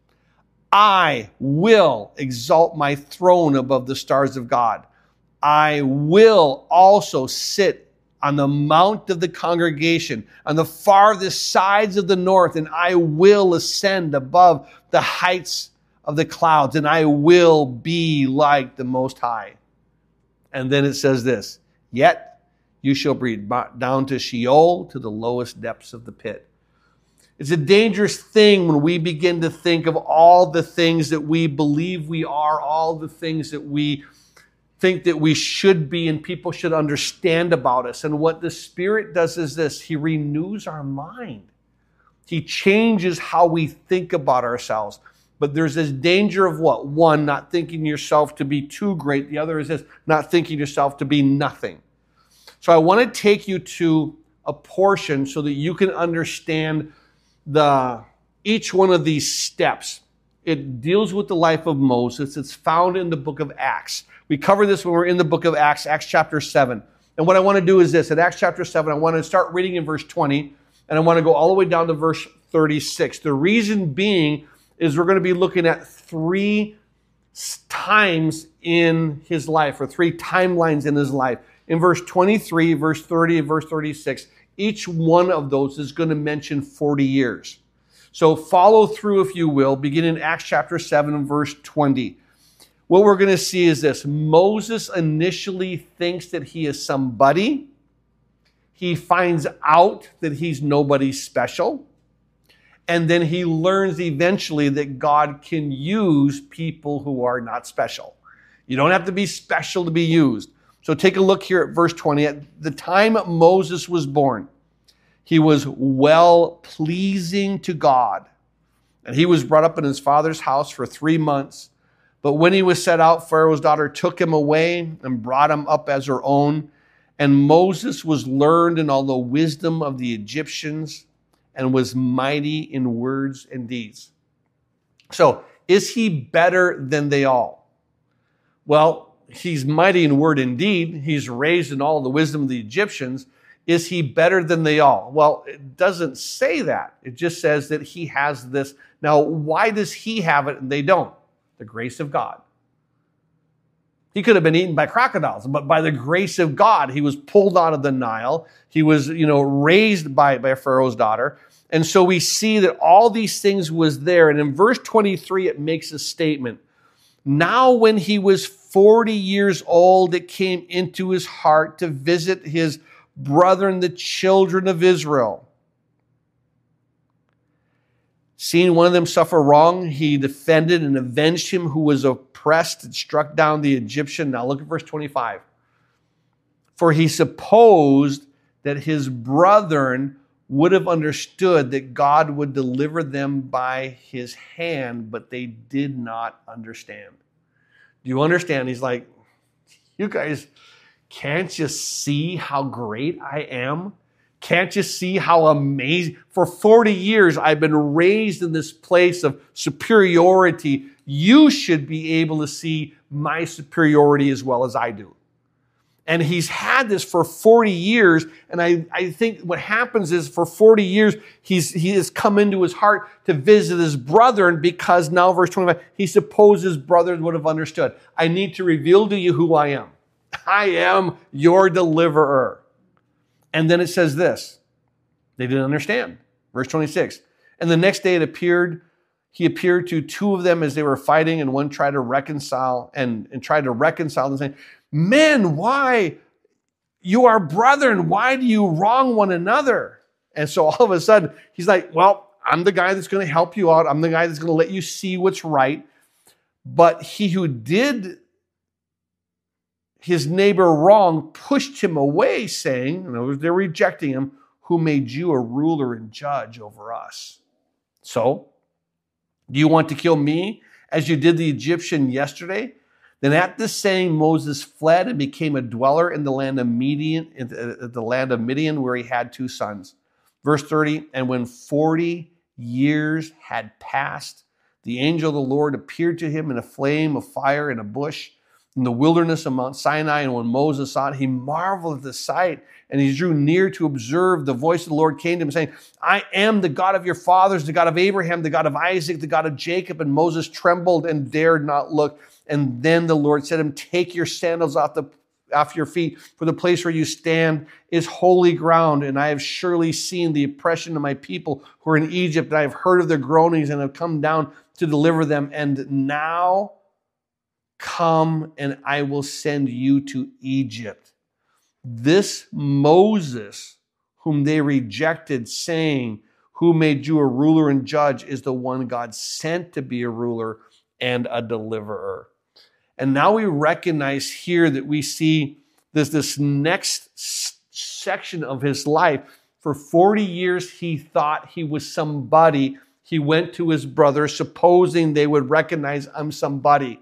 I will exalt my throne above the stars of God. I will also sit on the mount of the congregation, on the farthest sides of the north, and I will ascend above the heights of the clouds, and I will be like the Most High. And then it says this, yet you shall be brought down to Sheol, to the lowest depths of the pit. It's a dangerous thing when we begin to think of all the things that we believe we are, all the things that we think that we should be and people should understand about us. And what the Spirit does is this, He renews our mind. He changes how we think about ourselves. But there's this danger of what? One, not thinking yourself to be too great. The other is this, not thinking yourself to be nothing. So I want to take you to a portion so that you can understand each one of these steps. It deals with the life of Moses. It's found in the book of Acts. We cover this when we're in the book of Acts, Acts chapter 7. And what I want to do is this. At Acts chapter 7, I want to start reading in verse 20, and I want to go all the way down to verse 36. The reason being is we're going to be looking at 3 times in his life, or 3 timelines in his life. In verse 23, verse 30, and verse 36, each one of those is going to mention 40 years. So follow through, if you will, beginning in Acts chapter 7 and verse 20. What we're going to see is this. Moses initially thinks that he is somebody. He finds out that he's nobody special. And then he learns eventually that God can use people who are not special. You don't have to be special to be used. So take a look here at verse 20. At the time Moses was born, he was well-pleasing to God. And he was brought up in his father's house for 3 months. But when he was set out, Pharaoh's daughter took him away and brought him up as her own. And Moses was learned in all the wisdom of the Egyptians and was mighty in words and deeds. So, is he better than they all? Well, he's mighty in word and deed. He's raised in all the wisdom of the Egyptians. Is he better than they all? Well, it doesn't say that. It just says that he has this. Now, why does he have it and they don't? The grace of God. He could have been eaten by crocodiles, but by the grace of God, he was pulled out of the Nile. He was, raised by Pharaoh's daughter. And so we see that all these things was there. And in verse 23, it makes a statement. Now when he was 40 years old, it came into his heart to visit his brethren, the children of Israel. Seeing one of them suffer wrong, he defended and avenged him who was oppressed and struck down the Egyptian. Now look at verse 25. For he supposed that his brethren would have understood that God would deliver them by his hand, but they did not understand. Do you understand? He's like, you guys, can't you see how great I am? Can't you see how amazing? For 40 years, I've been raised in this place of superiority. You should be able to see my superiority as well as I do. And he's had this for 40 years. And I think what happens is for 40 years, he has come into his heart to visit his brethren because now, verse 25, he supposed his brothers would have understood. I need to reveal to you who I am. I am your deliverer. And then it says this. They didn't understand. Verse 26. And the next day he appeared to 2 of them as they were fighting, and one tried to reconcile and tried to reconcile them, saying, Men, why? You are brethren. Why do you wrong one another? And so all of a sudden, he's like, well, I'm the guy that's going to help you out. I'm the guy that's going to let you see what's right. But he who did his neighbor wrong pushed him away, saying, in other words, they're rejecting him, who made you a ruler and judge over us? So, do you want to kill me as you did the Egyptian yesterday? Then at this saying, Moses fled and became a dweller in the land of Midian, where he had 2 sons. Verse 30, and when 40 years had passed, the angel of the Lord appeared to him in a flame of fire in a bush in the wilderness of Mount Sinai. And when Moses saw it, he marveled at the sight, and he drew near to observe. The voice of the Lord came to him, saying, I am the God of your fathers, the God of Abraham, the God of Isaac, the God of Jacob. And Moses trembled and dared not look. And then the Lord said to him, take your sandals off your feet, for the place where you stand is holy ground. And I have surely seen the oppression of my people who are in Egypt. And I have heard of their groanings and have come down to deliver them. And now come, and I will send you to Egypt. This Moses, whom they rejected, saying, who made you a ruler and judge, is the one God sent to be a ruler and a deliverer. And now we recognize here that we see this next section of his life. For 40 years, he thought he was somebody. he went to his brother, supposing they would recognize I'm somebody.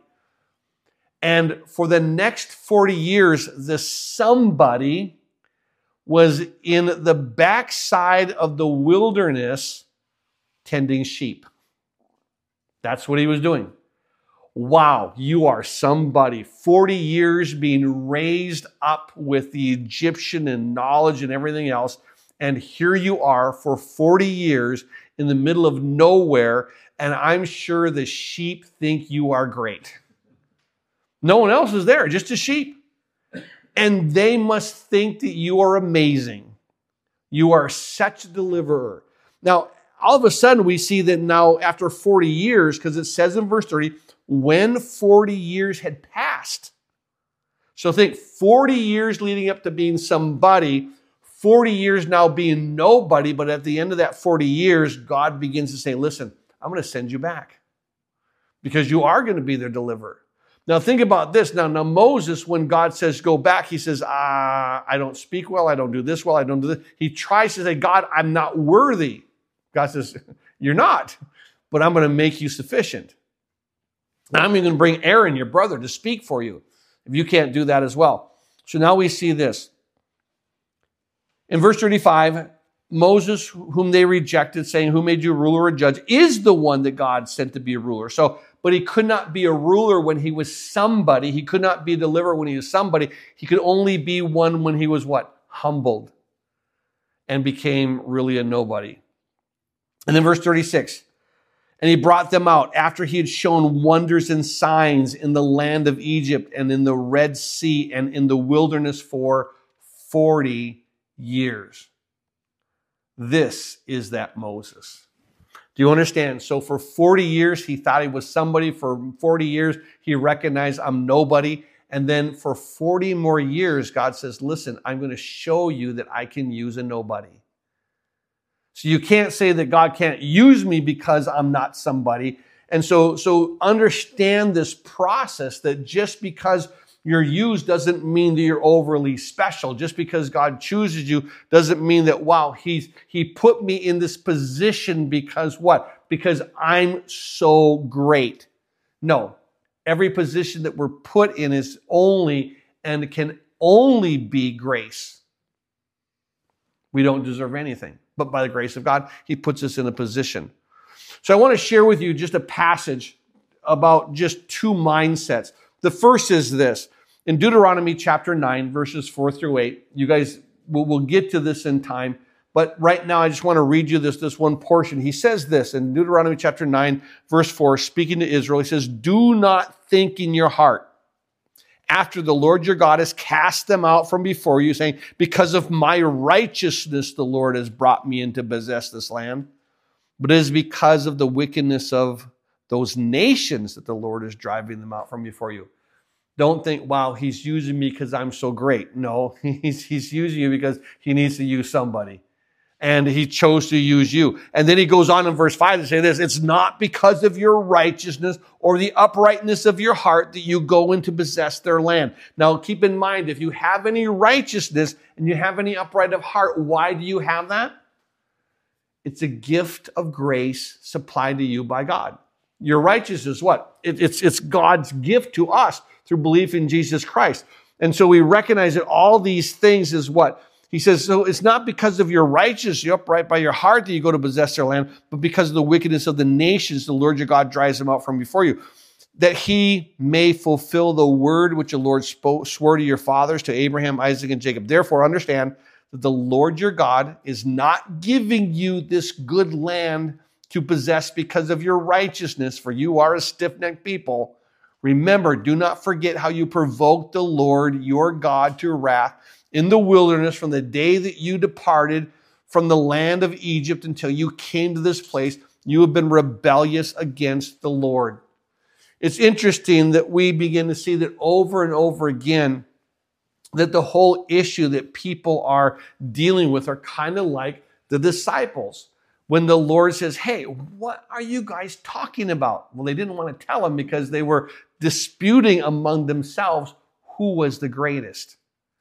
And for the next 40 years, the somebody was in the backside of the wilderness tending sheep. That's what he was doing. Wow, you are somebody. 40 years being raised up with the Egyptian and knowledge and everything else. And here you are for 40 years in the middle of nowhere. And I'm sure the sheep think you are great. No one else is there, just the sheep. And they must think that you are amazing. You are such a deliverer. Now, all of a sudden we see that now after 40 years, because it says in verse 30, when 40 years had passed. So think 40 years leading up to being somebody, 40 years now being nobody, but at the end of that 40 years, God begins to say, listen, I'm going to send you back because you are going to be their deliverer. Now think about this. Now Moses, when God says go back, he says, I don't speak well, I don't do this well, I don't do this. He tries to say, God, I'm not worthy. God says, you're not, but I'm going to make you sufficient. And I'm even going to bring Aaron, your brother, to speak for you if you can't do that as well. So now we see this. In verse 35, Moses, whom they rejected, saying, who made you ruler or judge, is the one that God sent to be a ruler. But he could not be a ruler when he was somebody. He could not be a deliverer when he was somebody. He could only be one when he was what? Humbled and became really a nobody. And then verse 36, and he brought them out after he had shown wonders and signs in the land of Egypt and in the Red Sea and in the wilderness for 40 years. This is that Moses. Do you understand? So for 40 years, he thought he was somebody. For 40 years, he recognized I'm nobody. And then for 40 more years, God says, listen, I'm going to show you that I can use a nobody. So you can't say that God can't use me because I'm not somebody. And so understand this process that just because you're used doesn't mean that you're overly special. Just because God chooses you doesn't mean that, wow, he put me in this position because what? Because I'm so great. No, every position that we're put in is only and can only be grace. We don't deserve anything, but by the grace of God, he puts us in a position. So I want to share with you just a passage about just two mindsets. The first is this. In Deuteronomy chapter 9, verses 4 through 8, you guys will get to this in time, but right now I just want to read you this one portion. He says this in Deuteronomy chapter 9, verse 4, speaking to Israel, he says, do not think in your heart, after the Lord your God has cast them out from before you, saying, because of my righteousness the Lord has brought me in to possess this land, but it is because of the wickedness of those nations that the Lord is driving them out from before you. Don't think, wow, he's using me because I'm so great. No, he's using you because he needs to use somebody. And he chose to use you. And then he goes on in verse 5 to say this, it's not because of your righteousness or the uprightness of your heart that you go in to possess their land. Now keep in mind, if you have any righteousness and you have any upright of heart, why do you have that? It's a gift of grace supplied to you by God. Your righteousness is what? It's God's gift to us through belief in Jesus Christ. And so we recognize that all these things is what? He says, so it's not because of your righteousness, you're upright by your heart that you go to possess their land, but because of the wickedness of the nations, the Lord your God drives them out from before you, that he may fulfill the word which the Lord swore to your fathers, to Abraham, Isaac, and Jacob. Therefore, understand that the Lord your God is not giving you this good land to possess because of your righteousness, for you are a stiff-necked people. Remember, do not forget how you provoked the Lord your God to wrath in the wilderness from the day that you departed from the land of Egypt until you came to this place. You have been rebellious against the Lord. It's interesting that we begin to see that over and over again, that the whole issue that people are dealing with are kind of like the disciples. When the Lord says, hey, what are you guys talking about? Well, they didn't want to tell him because they were disputing among themselves who was the greatest.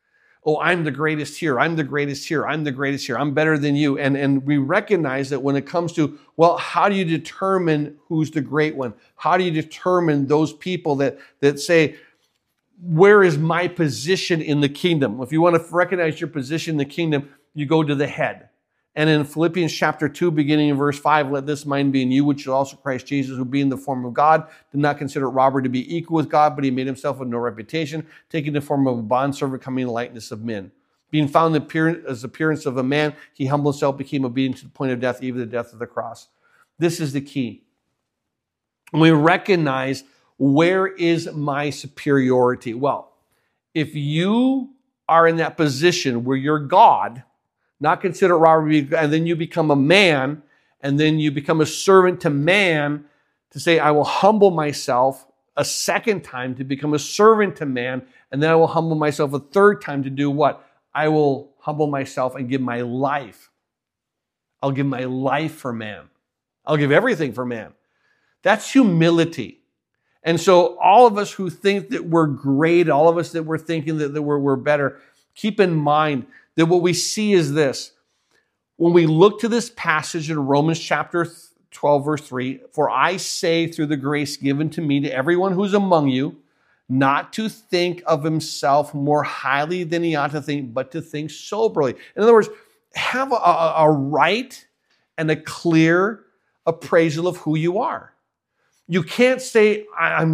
Oh, I'm the greatest here. I'm the greatest here. I'm the greatest here. I'm better than you. And we recognize that when it comes to, well, how do you determine who's the great one? How do you determine those people that say, where is my position in the kingdom? If you want to recognize your position in the kingdom, you go to the head. And in Philippians chapter 2, beginning in verse 5, let this mind be in you, which is also Christ Jesus, who being in the form of God, did not consider it robbery to be equal with God, but he made himself of no reputation, taking the form of a bondservant, coming in the likeness of men. Being found as the appearance of a man, he humbled himself, became obedient to the point of death, even the death of the cross. This is the key. We recognize, where is my superiority? Well, if you are in that position where you're God, not consider robbery, and then you become a man, and then you become a servant to man, to say, I will humble myself a second time to become a servant to man, and then I will humble myself a third time to do what? I will humble myself and give my life. I'll give my life for man. I'll give everything for man. That's humility. And so all of us who think that we're great, all of us that we're thinking that we're better, keep in mind that what we see is this. When we look to this passage in Romans chapter 12, verse 3, for I say through the grace given to me to everyone who's among you, not to think of himself more highly than he ought to think, but to think soberly. In other words, have a right and a clear appraisal of who you are. You can't say,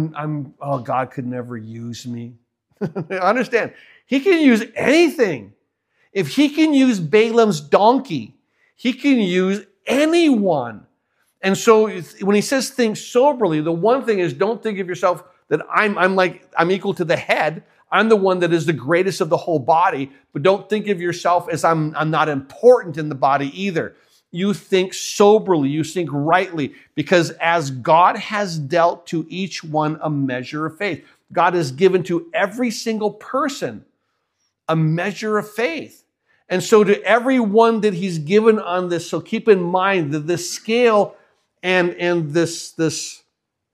God could never use me. Understand, he can use anything. If he can use Balaam's donkey, he can use anyone. And so when he says think soberly, the one thing is, don't think of yourself that I'm equal to the head. I'm the one that is the greatest of the whole body. But don't think of yourself as I'm not important in the body either. You think soberly, you think rightly, because as God has dealt to each one a measure of faith, God has given to every single person a measure of faith. And so to everyone that he's given on this, so keep in mind that this scale and is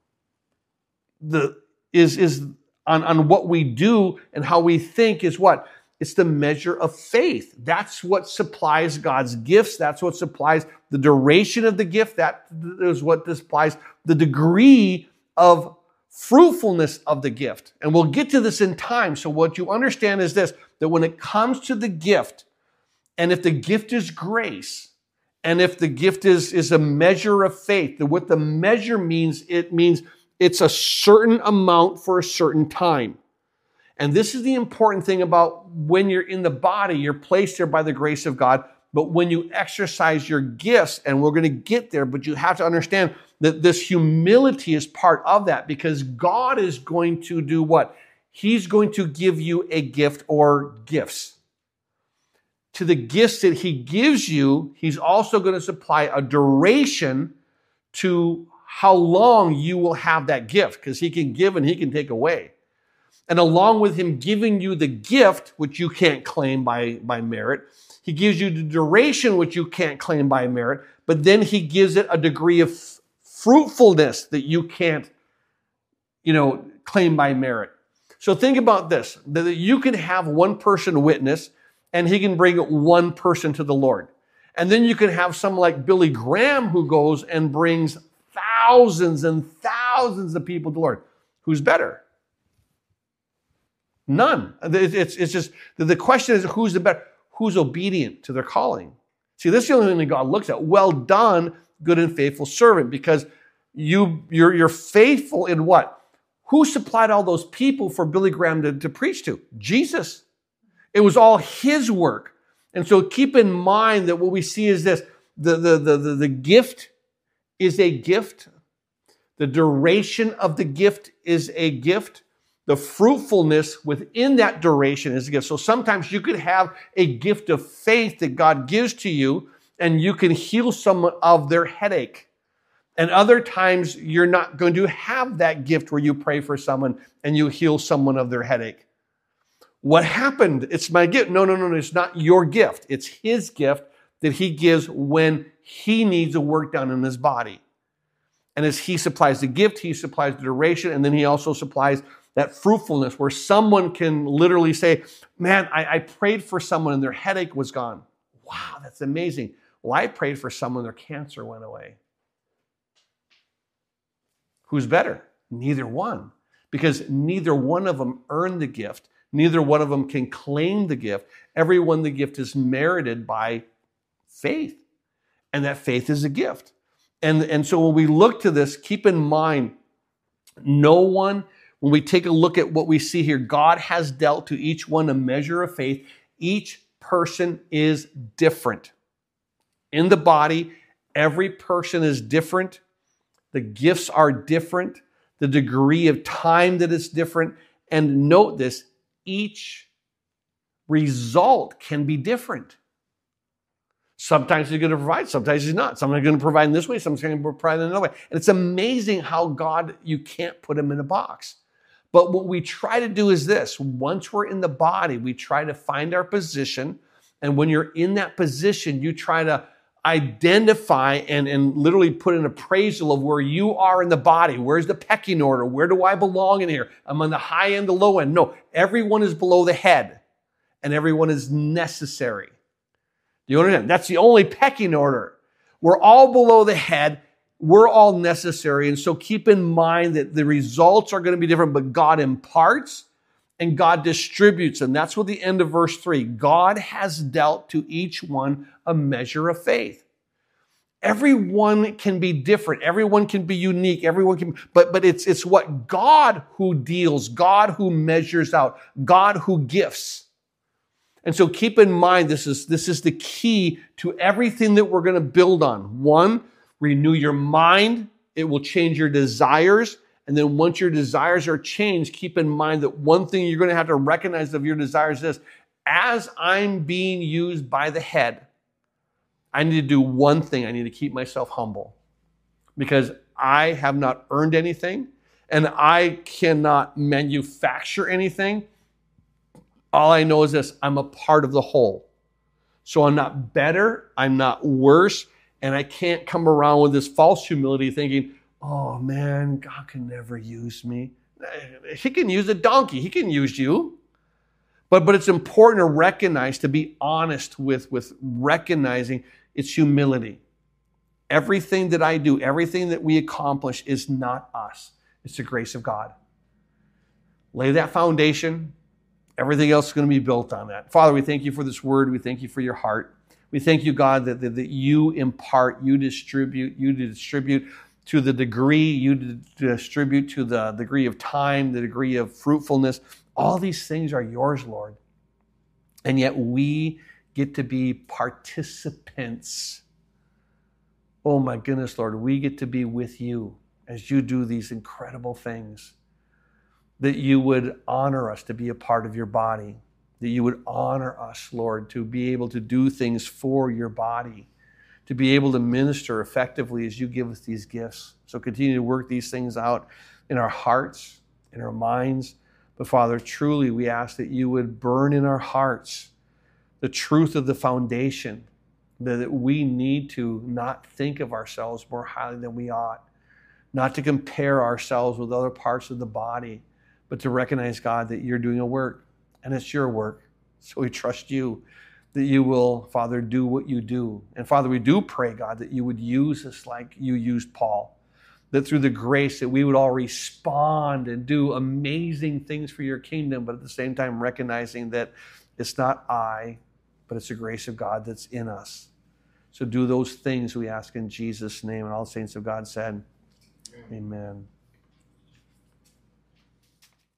on what we do and how we think is what? It's the measure of faith. That's what supplies God's gifts. That's what supplies the duration of the gift. That is what supplies the degree of fruitfulness of the gift. And we'll get to this in time. So what you understand is this, that when it comes to the gift, and if the gift is grace, and if the gift is a measure of faith, that what the measure means, it means it's a certain amount for a certain time. And this is the important thing about when you're in the body, you're placed there by the grace of God. But when you exercise your gifts, and we're going to get there, but you have to understand that this humility is part of that, because God is going to do what? He's going to give you a gift or gifts. To the gifts that he gives you, he's also going to supply a duration to how long you will have that gift, because he can give and he can take away. And along with him giving you the gift, which you can't claim by merit, he gives you the duration, which you can't claim by merit, but then he gives it a degree of fruitfulness that you can't, claim by merit. So think about this, that you can have one person witness, and he can bring one person to the Lord. And then you can have someone like Billy Graham who goes and brings thousands and thousands of people to the Lord. Who's better? None. It's just, the question is, who's the better? Who's obedient to their calling? See, this is the only thing that God looks at. Well done, good and faithful servant, because you're faithful in what? Who supplied all those people for Billy Graham to preach to? Jesus. It was all his work. And so keep in mind that what we see is this, the gift is a gift. The duration of the gift is a gift. The fruitfulness within that duration is a gift. So sometimes you could have a gift of faith that God gives to you, and you can heal someone of their headache. And other times you're not going to have that gift where you pray for someone and you heal someone of their headache. What happened? It's my gift. No, it's not your gift. It's his gift that he gives when he needs a work done in his body. And as he supplies the gift, he supplies the duration, and then he also supplies that fruitfulness where someone can literally say, man, I prayed for someone and their headache was gone. Wow, that's amazing. Well, I prayed for someone, their cancer went away. Who's better? Neither one. Because neither one of them earned the gift. Neither one of them can claim the gift. Everyone, the gift is merited by faith. And that faith is a gift. And so when we look to this, keep in mind, no one, when we take a look at what we see here, God has dealt to each one a measure of faith. Each person is different. In the body, every person is different. The gifts are different. The degree of time that is different. And note this, each result can be different. Sometimes he's going to provide, sometimes he's not. Sometimes he's going to provide in this way, sometimes he's going to provide in another way. And it's amazing how God, you can't put him in a box. But what we try to do is this. Once we're in the body, we try to find our position. And when you're in that position, you try to identify and literally put an appraisal of where you are in the body. Where's the pecking order? Where do I belong in here? I'm on the high end, the low end. No, everyone is below the head. And everyone is necessary. Do you understand? That's the only pecking order. We're all below the head. We're all necessary. And so keep in mind that the results are going to be different, but God imparts and God distributes. And that's what the end of verse 3. God has dealt to each one a measure of faith. Everyone can be different. Everyone can be unique. Everyone can, but it's what God who deals, God who measures out, God who gifts. And so keep in mind, this is the key to everything that we're going to build on. One, renew your mind. It will change your desires. And then once your desires are changed, keep in mind that one thing you're going to have to recognize of your desires is, as I'm being used by the head, I need to do one thing. I need to keep myself humble because I have not earned anything and I cannot manufacture anything. All I know is this, I'm a part of the whole. So I'm not better, I'm not worse, and I can't come around with this false humility thinking, oh man, God can never use me. He can use a donkey, he can use you. But it's important to recognize, to be honest with recognizing its humility. Everything that I do, everything that we accomplish is not us. It's the grace of God. Lay that foundation. Everything else is going to be built on that. Father, we thank you for this word. We thank you for your heart. We thank you, God, that you impart, you distribute to the degree, you distribute to the degree of time, the degree of fruitfulness. All these things are yours, Lord. And yet we get to be participants. Oh my goodness, Lord, we get to be with you as you do these incredible things. That you would honor us to be a part of your body. That you would honor us, Lord, to be able to do things for your body. To be able to minister effectively as you give us these gifts. So continue to work these things out in our hearts, in our minds. But Father, truly we ask that you would burn in our hearts the truth of the foundation. That we need to not think of ourselves more highly than we ought. Not to compare ourselves with other parts of the body. But to recognize, God, that you're doing a work, and it's your work. So we trust you that you will, Father, do what you do. And Father, we do pray, God, that you would use us like you used Paul. That through the grace that we would all respond and do amazing things for your kingdom, but at the same time recognizing that it's not I, but it's the grace of God that's in us. So do those things we ask in Jesus' name. And all the saints of God said, Amen.